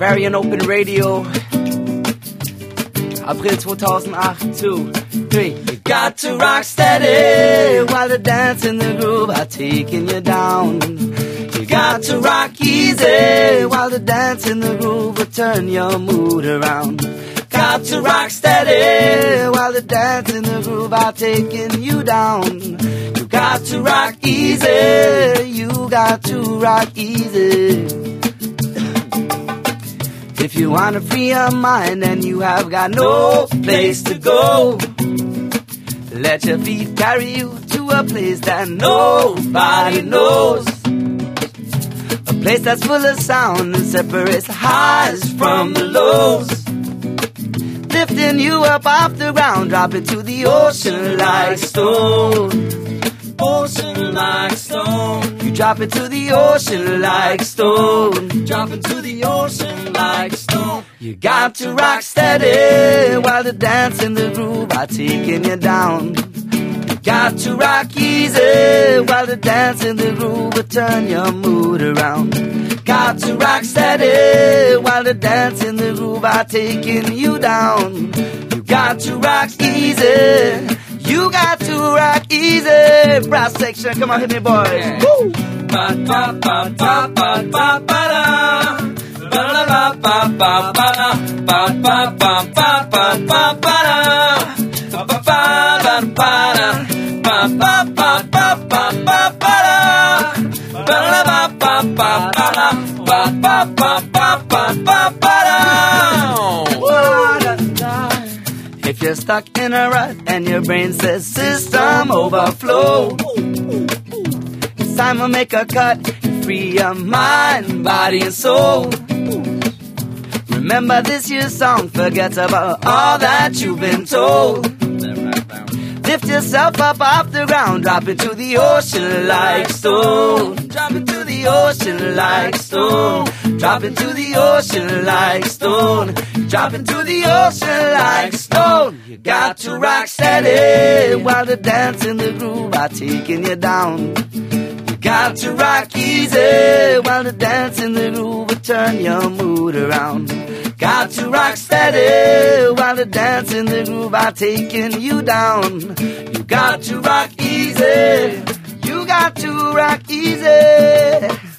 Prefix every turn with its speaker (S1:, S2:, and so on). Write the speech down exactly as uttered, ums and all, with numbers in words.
S1: Bavarian Open Radio. April zweitausendacht, two, three. You got to rock steady while the dance and the groove are taking you down. You got to rock easy while the dance and the groove will turn your mood around. Got to rock steady while the dance and the groove are taking you down. You got to rock easy, you got to rock easy. If you want to free your mind and you have got no place to go, let your feet carry you to a place that nobody knows. A place that's full of sound and separates the highs from the lows. Lifting you up off the ground, drop it to the ocean like stone. Ocean like stone. You drop it to the ocean like stone. Drop it to the ocean like stone. You got to rock steady while the dance and the groove are taking you down. You got to rock easy while the dance and the groove will turn your mood around. Got to rock steady while the dance and the groove are taking you down. You got to rock easy. You got to rock easy. Brass section, come on, hit me, boys. Woo! Ba ba ba ba ba ba ba da. Ba ba ba ba ba ba da. Ba ba ba ba ba ba ba da. Ba ba ba ba ba da. Ba ba ba ba ba ba ba da. Ba ba ba ba ba ba da. Ba ba ba ba ba ba ba da. If you're stuck in a rut and your brain says system overflow, it's time to make a cut, free your mind, body and soul. Remember this year's song, forget about all that you've been told. Lift yourself up off the ground, drop it to the ocean like stone. Drop it to the ocean like stone. Drop it to the ocean like stone. Drop it to the ocean like stone. You got to rock steady while the dance and the groove are taking you down. You got to rock easy while the dance and the groove will turn your mood around. Got to rock steady while the dance and the groove are taking you down. You got to rock easy. You got to rock easy.